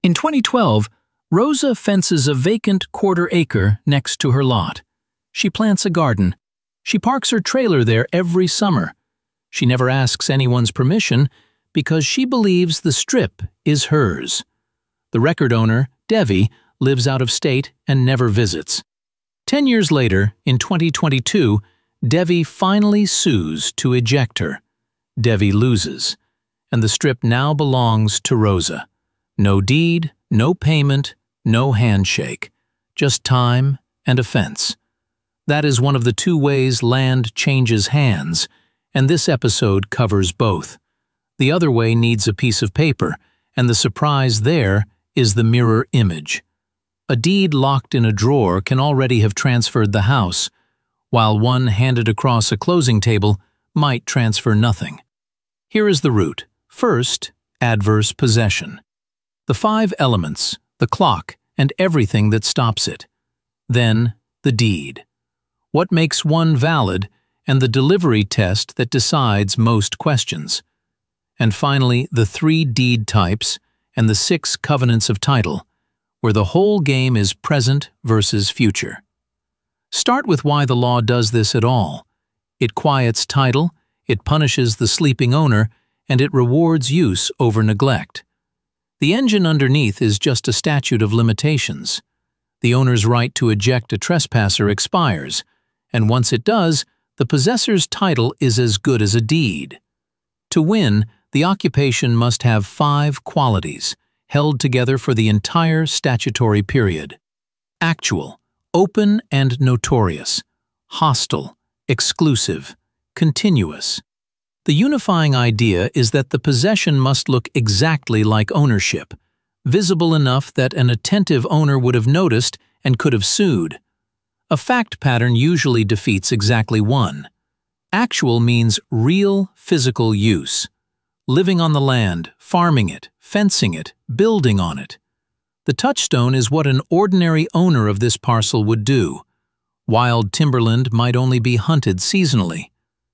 In 2012, Rosa fences a vacant quarter-acre next to her lot. She plants a garden. She parks her trailer there every summer. She never asks anyone's permission because she believes the strip is hers. The record owner, Devi, lives out of state and never visits. 10 years later, in 2022, Devi finally sues to eject her. Devi loses, and the strip now belongs to Rosa. No deed, no payment, no handshake, just time and a fence. That is one of the two ways land changes hands, and this episode covers both. The other way needs a piece of paper, and the surprise there is the mirror image. A deed locked in a drawer can already have transferred the house, while one handed across a closing table might transfer nothing. Here is the root. First, adverse possession. The 5 elements, the clock, and everything that stops it. Then, the deed. What makes one valid, and the delivery test that decides most questions. And finally, the 3 deed types and the 6 covenants of title, where the whole game is present versus future. Start with why the law does this at all. It quiets title, it punishes the sleeping owner, and it rewards use over neglect. The engine underneath is just a statute of limitations. The owner's right to eject a trespasser expires, and once it does, the possessor's title is as good as a deed. To win, the occupation must have 5 qualities, held together for the entire statutory period. Actual, open and notorious, hostile, exclusive, continuous. The unifying idea is that the possession must look exactly like ownership, visible enough that an attentive owner would have noticed and could have sued. A fact pattern usually defeats exactly one. Actual means real physical use. Living on the land, farming it, fencing it, building on it. The touchstone is what an ordinary owner of this parcel would do. Wild timberland might only be hunted seasonally.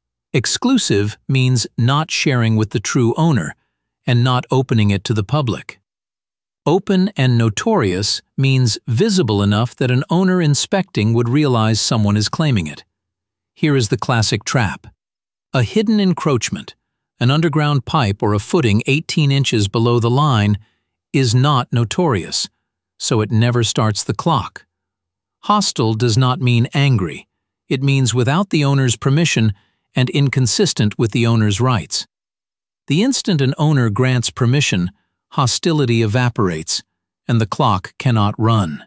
Exclusive means not sharing with the true owner and not opening it to the public. Open and notorious means visible enough that an owner inspecting would realize someone is claiming it. Here is the classic trap. A hidden encroachment, an underground pipe or a footing 18 inches below the line, is not notorious, so it never starts the clock. Hostile does not mean angry. It means without the owner's permission and inconsistent with the owner's rights. The instant an owner grants permission, hostility evaporates, and the clock cannot run.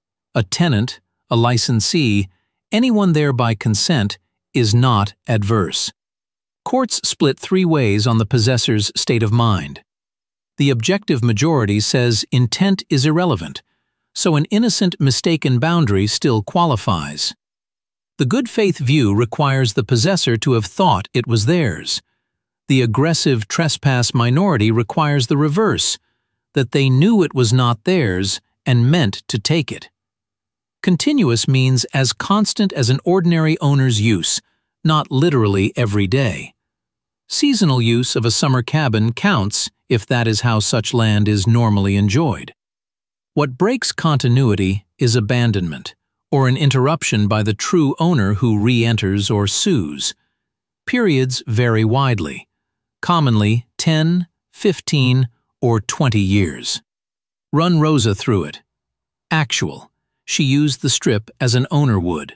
A tenant, a licensee, anyone there by consent, is not adverse. Courts split 3 ways on the possessor's state of mind. The objective majority says intent is irrelevant, so an innocent mistaken boundary still qualifies. The good faith view requires the possessor to have thought it was theirs. The aggressive trespass minority requires the reverse, that they knew it was not theirs and meant to take it. Continuous means as constant as an ordinary owner's use, not literally every day. Seasonal use of a summer cabin counts if that is how such land is normally enjoyed. What breaks continuity is abandonment, or an interruption by the true owner who re-enters or sues. Periods vary widely, commonly 10, 15, or 20 years. Run Rosa through it. Actual, she used the strip as an owner would.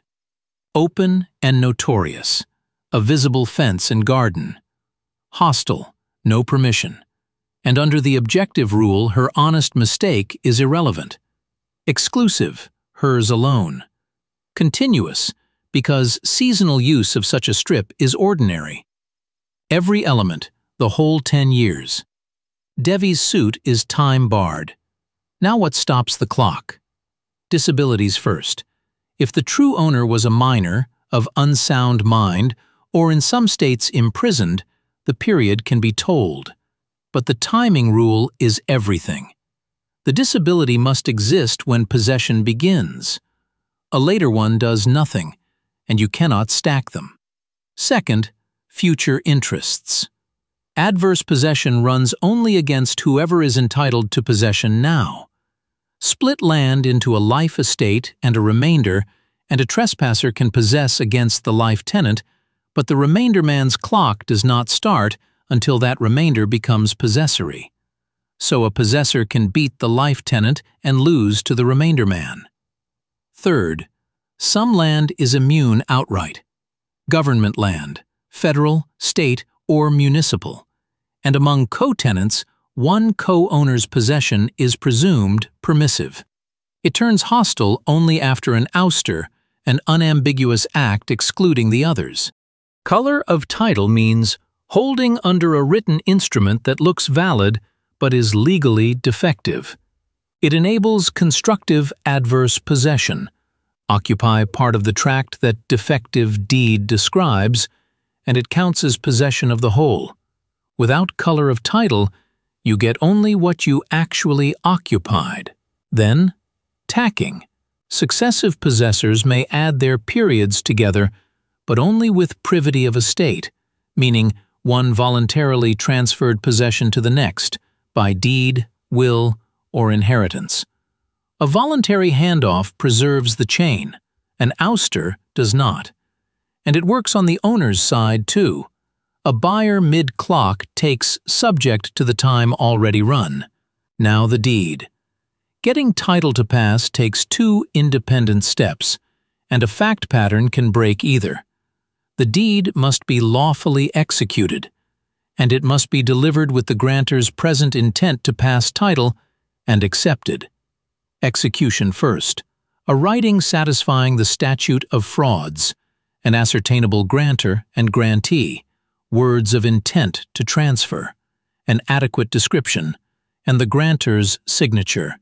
Open and notorious, a visible fence and garden. Hostile, no permission. And under the objective rule, her honest mistake is irrelevant. Exclusive, hers alone. Continuous, because seasonal use of such a strip is ordinary. Every element, the whole 10 years. Devi's suit is time-barred. Now what stops the clock? Disabilities first. If the true owner was a minor, of unsound mind, or in some states imprisoned, the period can be tolled. But the timing rule is everything. The disability must exist when possession begins. A later one does nothing, and you cannot stack them. Second, future interests. Adverse possession runs only against whoever is entitled to possession now. Split land into a life estate and a remainder, and a trespasser can possess against the life tenant, but the remainder man's clock does not start until that remainder becomes possessory. So a possessor can beat the life tenant and lose to the remainder man. Third, some land is immune outright. Government land, federal, state, or municipal. And among co-tenants, one co-owner's possession is presumed permissive. It turns hostile only after an ouster, an unambiguous act excluding the others. Color of title means holding under a written instrument that looks valid but is legally defective. It enables constructive adverse possession, occupy part of the tract that defective deed describes, and it counts as possession of the whole. Without color of title, you get only what you actually occupied. Then, tacking. Successive possessors may add their periods together, but only with privity of estate, meaning one voluntarily transferred possession to the next, by deed, will, or inheritance. A voluntary handoff preserves the chain. An ouster does not. And it works on the owner's side too. A buyer mid-clock takes subject to the time already run. Now the deed. Getting title to pass takes two independent steps, and a fact pattern can break either. The deed must be lawfully executed, and it must be delivered with the grantor's present intent to pass title and accepted. Execution first. A writing satisfying the statute of frauds, an ascertainable grantor and grantee, words of intent to transfer, an adequate description, and the grantor's signature.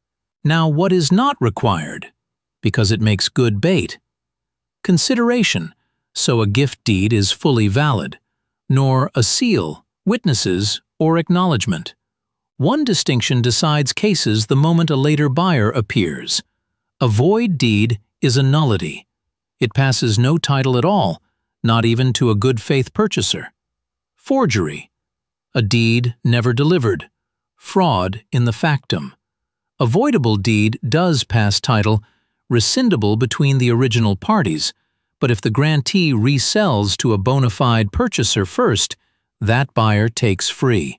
Now what is not required? Because it makes good bait. Consideration, so a gift deed is fully valid, nor a seal, witnesses, or acknowledgement. One distinction decides cases the moment a later buyer appears. A void deed is a nullity. It passes no title at all, not even to a good faith purchaser. Forgery. A deed never delivered. Fraud in the factum. A voidable deed does pass title, rescindable between the original parties, but if the grantee resells to a bona fide purchaser first, that buyer takes free.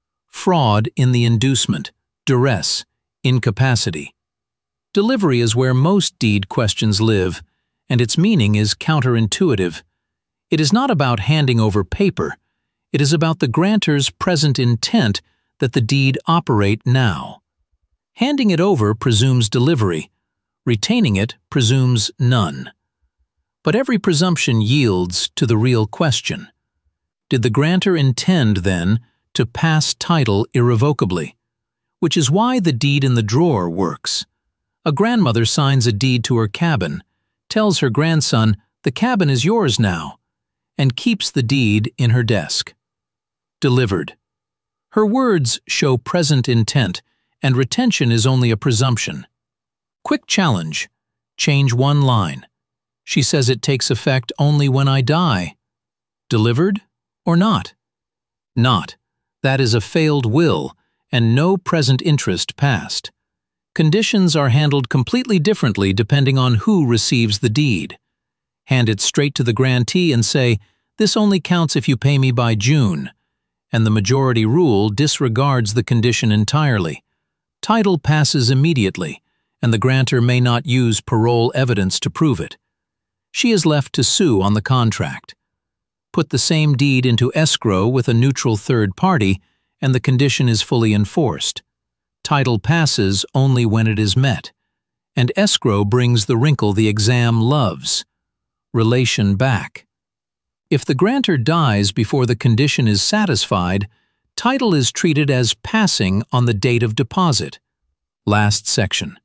Fraud in the inducement, duress, incapacity. Delivery is where most deed questions live, and its meaning is counterintuitive. It is not about handing over paper. It is about the grantor's present intent that the deed operate now. Handing it over presumes delivery. Retaining it presumes none. But every presumption yields to the real question. Did the grantor intend, then, to pass title irrevocably? Which is why the deed in the drawer works. A grandmother signs a deed to her cabin, tells her grandson, "The cabin is yours now," and keeps the deed in her desk. Delivered. Her words show present intent, and retention is only a presumption. Quick challenge. Change one line. She says it takes effect only when I die. Delivered or not? Not. That is a failed will, and no present interest passed. Conditions are handled completely differently depending on who receives the deed. Hand it straight to the grantee and say, "This only counts if you pay me by June," and the majority rule disregards the condition entirely. Title passes immediately, and the grantor may not use parole evidence to prove it. She is left to sue on the contract. Put the same deed into escrow with a neutral third party, and the condition is fully enforced. Title passes only when it is met, and escrow brings the wrinkle the exam loves: relation back. If the grantor dies before the condition is satisfied, title is treated as passing on the date of deposit. Last section.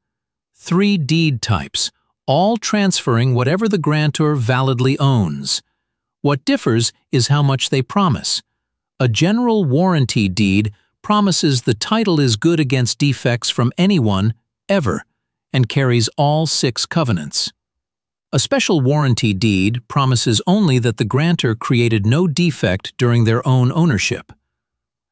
3 deed types, all transferring whatever the grantor validly owns. What differs is how much they promise. A general warranty deed promises the title is good against defects from anyone, ever, and carries all 6 covenants. A special warranty deed promises only that the grantor created no defect during their own ownership.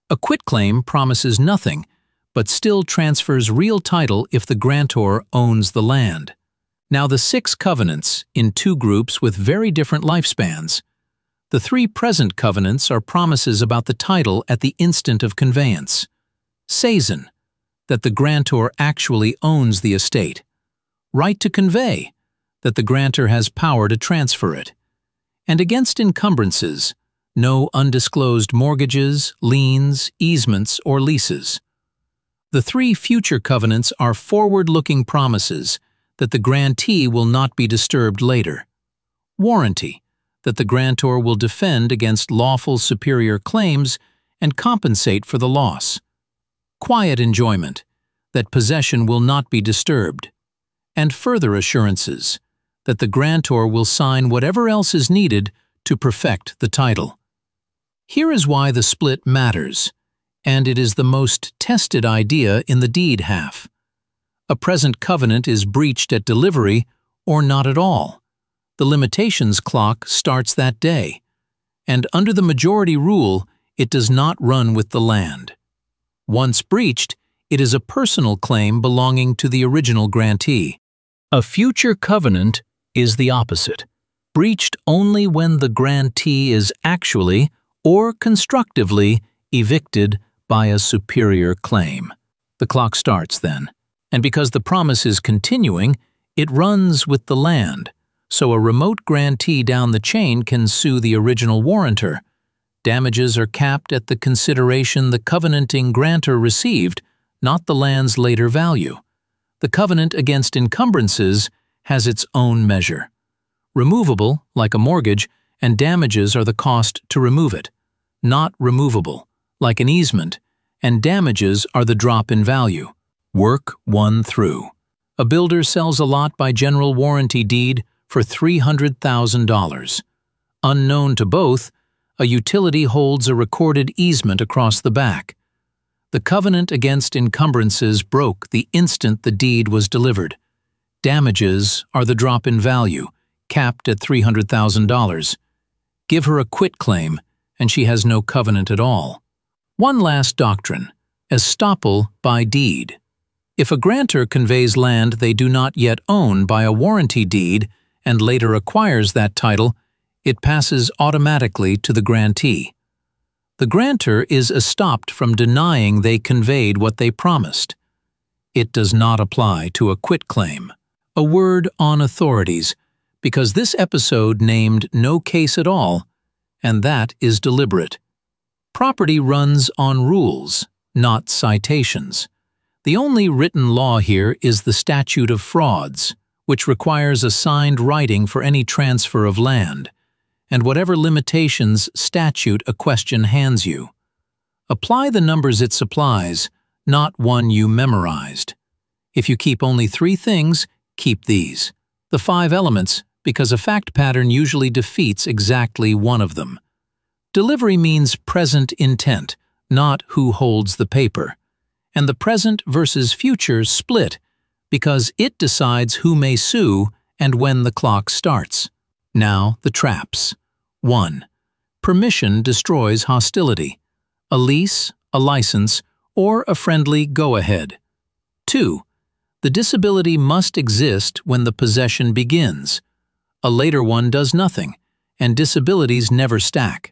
A quitclaim promises nothing, but still transfers real title if the grantor owns the land. Now the 6 covenants, in 2 groups with very different lifespans. The 3 present covenants are promises about the title at the instant of conveyance. Sazon, that the grantor actually owns the estate. Right to convey, that the grantor has power to transfer it. And against encumbrances, no undisclosed mortgages, liens, easements, or leases. The 3 future covenants are forward-looking promises that the grantee will not be disturbed later. Warranty, that the grantor will defend against lawful superior claims and compensate for the loss. Quiet enjoyment, that possession will not be disturbed. And further assurances, that the grantor will sign whatever else is needed to perfect the title. Here is why the split matters, and it is the most tested idea in the deed half. A present covenant is breached at delivery or not at all. The limitations clock starts that day, and under the majority rule, it does not run with the land. Once breached, it is a personal claim belonging to the original grantee. A future covenant is the opposite, breached only when the grantee is actually or constructively evicted by a superior claim. The clock starts then, and because the promise is continuing, it runs with the land, so a remote grantee down the chain can sue the original warrantor. Damages are capped at the consideration the covenanting grantor received, not the land's later value. The covenant against encumbrances has its own measure. Removable, like a mortgage, and damages are the cost to remove it. Not removable, like an easement, and damages are the drop in value. Work won through. A builder sells a lot by general warranty deed for $300,000. Unknown to both, a utility holds a recorded easement across the back. The covenant against encumbrances broke the instant the deed was delivered. Damages are the drop in value, capped at $300,000. Give her a quitclaim, and she has no covenant at all. One last doctrine: estoppel by deed. If a grantor conveys land they do not yet own by a warranty deed and later acquires that title, it passes automatically to the grantee. The grantor is estopped from denying they conveyed what they promised. It does not apply to a quitclaim. A word on authorities, because this episode named no case at all, and that is deliberate. Property runs on rules, not citations. The only written law here is the Statute of Frauds, which requires a signed writing for any transfer of land, and whatever limitations statute a question hands you. Apply the numbers it supplies, not one you memorized. If you keep only 3 things, keep these. The 5 elements, because a fact pattern usually defeats exactly one of them. Delivery means present intent, not who holds the paper. And the present versus future split, because it decides who may sue and when the clock starts. Now the traps. 1. Permission destroys hostility. A lease, a license, or a friendly go-ahead. 2. The disability must exist when the possession begins. A later one does nothing, and disabilities never stack.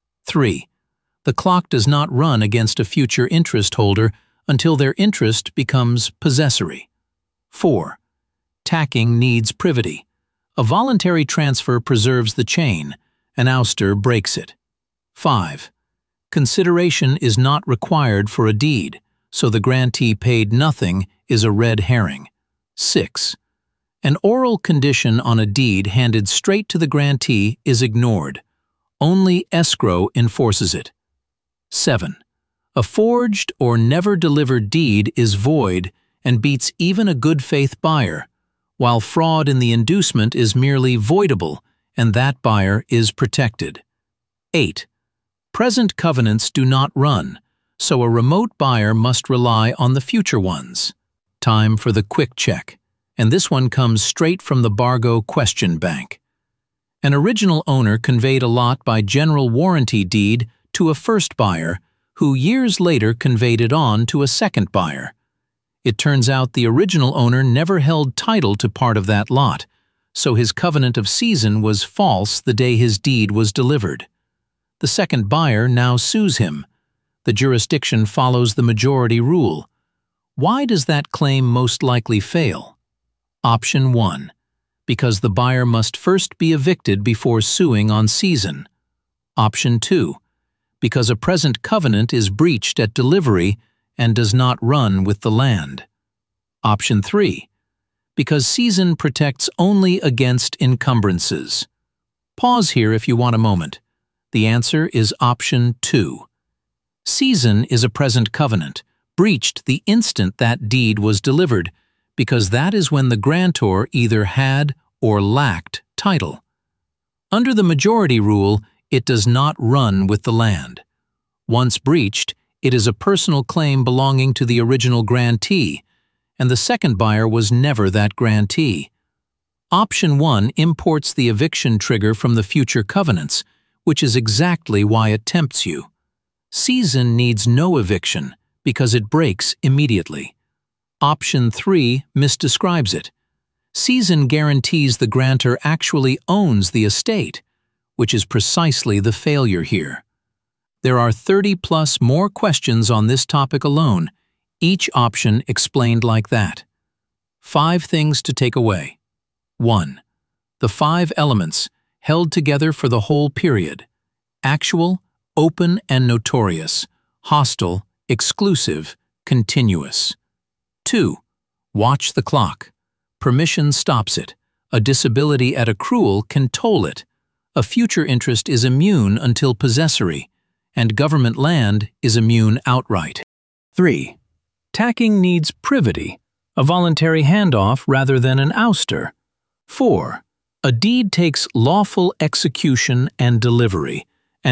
3. The clock does not run against a future interest holder until their interest becomes possessory. 4. Tacking needs privity. A voluntary transfer preserves the chain, an ouster breaks it. 5. Consideration is not required for a deed, so the grantee paid nothing is a red herring. 6. An oral condition on a deed handed straight to the grantee is ignored. Only escrow enforces it. 7. A forged or never delivered deed is void and beats even a good faith buyer, while fraud in the inducement is merely voidable and that buyer is protected. 8. Present covenants do not run, so a remote buyer must rely on the future ones. Time for the quick check, and this one comes straight from the Bargo Question Bank. An original owner conveyed a lot by general warranty deed to a first buyer who years later conveyed it on to a second buyer. It turns out the original owner never held title to part of that lot, so his covenant of season was false the day his deed was delivered. The second buyer now sues him. The jurisdiction follows the majority rule. Why does that claim most likely fail? Option 1. Because the buyer must first be evicted before suing on season. Option 2. Because a present covenant is breached at delivery and does not run with the land. Option 3. Because season protects only against encumbrances. Pause here if you want a moment. The answer is option 2. Season is a present covenant, breached the instant that deed was delivered, because that is when the grantor either had or lacked title. Under the majority rule, it does not run with the land. Once breached, it is a personal claim belonging to the original grantee, and the second buyer was never that grantee. Option 1 imports the eviction trigger from the future covenants, which is exactly why it tempts you. Season needs no eviction because it breaks immediately. Option 3 misdescribes it. Season guarantees the grantor actually owns the estate, which is precisely the failure here. There are 30+ more questions on this topic alone, each option explained like that. 5 things to take away. 1. The 5 elements, held together for the whole period: actual, open and notorious, hostile, exclusive, continuous. 2. Watch the clock. Permission stops it. A disability at accrual can toll it. A future interest is immune until possessory, and government land is immune outright. 3. Tacking needs privity, a voluntary handoff rather than an ouster. 4. A deed takes lawful execution and delivery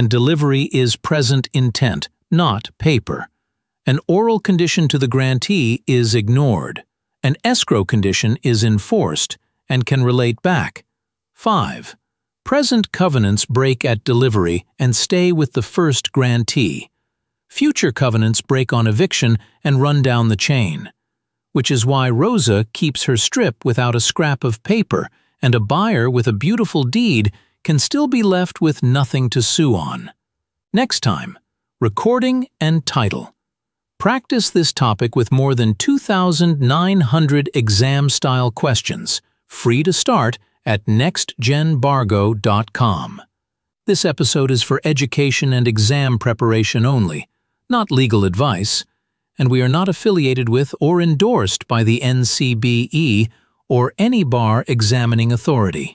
is present intent, not paper. An oral condition to the grantee is ignored. An escrow condition is enforced and can relate back. 5. Present covenants break at delivery and stay with the first grantee. Future covenants break on eviction and run down the chain. Which is why Rosa keeps her strip without a scrap of paper, and a buyer with a beautiful deed can still be left with nothing to sue on. Next time, recording and title. Practice this topic with more than 2,900 exam-style questions, free to start at nextgenbargo.com. This episode is for education and exam preparation only, not legal advice, and we are not affiliated with or endorsed by the NCBE or any bar examining authority.